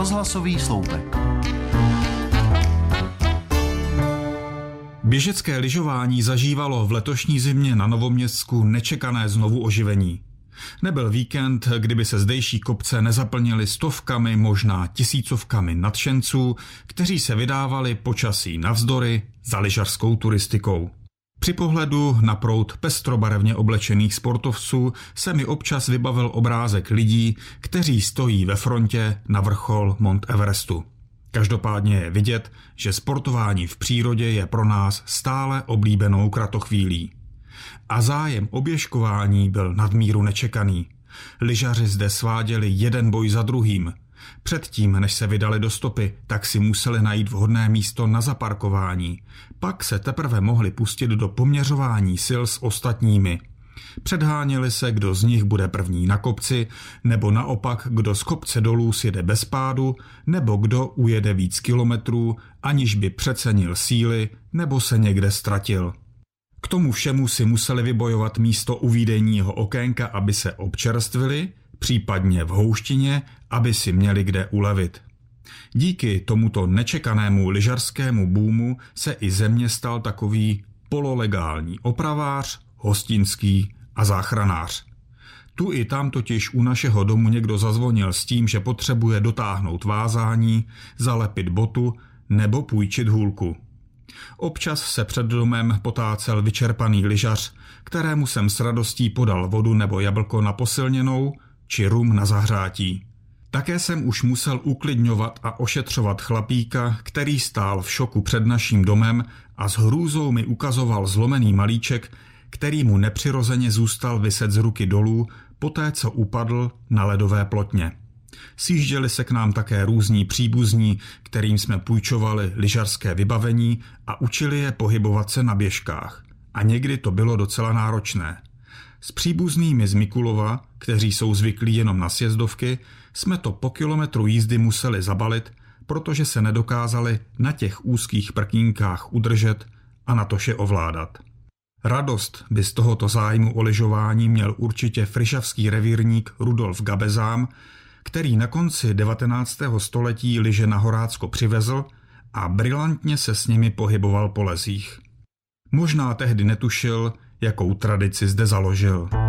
Rozhlasový sloupek. Běžecké lyžování zažívalo v letošní zimě na Novoměstsku nečekané znovu oživení. Nebyl víkend, kdyby se zdejší kopce nezaplnily stovkami, možná tisícovkami nadšenců, kteří se vydávali počasí navzdory za lyžařskou turistikou. Při pohledu na proud pestrobarevně oblečených sportovců se mi občas vybavil obrázek lidí, kteří stojí ve frontě na vrchol Mount Everestu. Každopádně je vidět, že sportování v přírodě je pro nás stále oblíbenou kratochvílí. A zájem o běžkování byl nadmíru nečekaný. Lyžaři zde sváděli jeden boj za druhým. Předtím, než se vydali do stopy, tak si museli najít vhodné místo na zaparkování. Pak se teprve mohli pustit do poměřování sil s ostatními. Předháněli se, kdo z nich bude první na kopci, nebo naopak, kdo z kopce dolů sjede bez pádu, nebo kdo ujede víc kilometrů, aniž by přecenil síly, nebo se někde ztratil. K tomu všemu si museli vybojovat místo u výdejního okénka, aby se občerstvili, případně v houštině, aby si měli kde ulevit. Díky tomuto nečekanému lyžařskému boomu se i ze mě stal takový pololegální opravář, hostinský a záchranář. Tu i tam totiž u našeho domu někdo zazvonil s tím, že potřebuje dotáhnout vázání, zalepit botu nebo půjčit hůlku. Občas se před domem potácel vyčerpaný lyžař, kterému jsem s radostí podal vodu nebo jablko na posilněnou či rum na zahřátí. Také jsem už musel uklidňovat a ošetřovat chlapíka, který stál v šoku před naším domem a s hrůzou mi ukazoval zlomený malíček, který mu nepřirozeně zůstal viset z ruky dolů, poté co upadl na ledové plotně. Sjížděli se k nám také různí příbuzní, kterým jsme půjčovali lyžařské vybavení a učili je pohybovat se na běžkách. A někdy to bylo docela náročné. S příbuznými z Mikulova, kteří jsou zvyklí jenom na sjezdovky, jsme to po kilometru jízdy museli zabalit, protože se nedokázali na těch úzkých prkínkách udržet a natož je ovládat. Radost by z tohoto zájmu o lyžování měl určitě fryšavský revírník Rudolf Gabezám, který na konci 19. století lyže na Horácko přivezl a brilantně se s nimi pohyboval po lesích. Možná tehdy netušil, jakou tradici zde založil.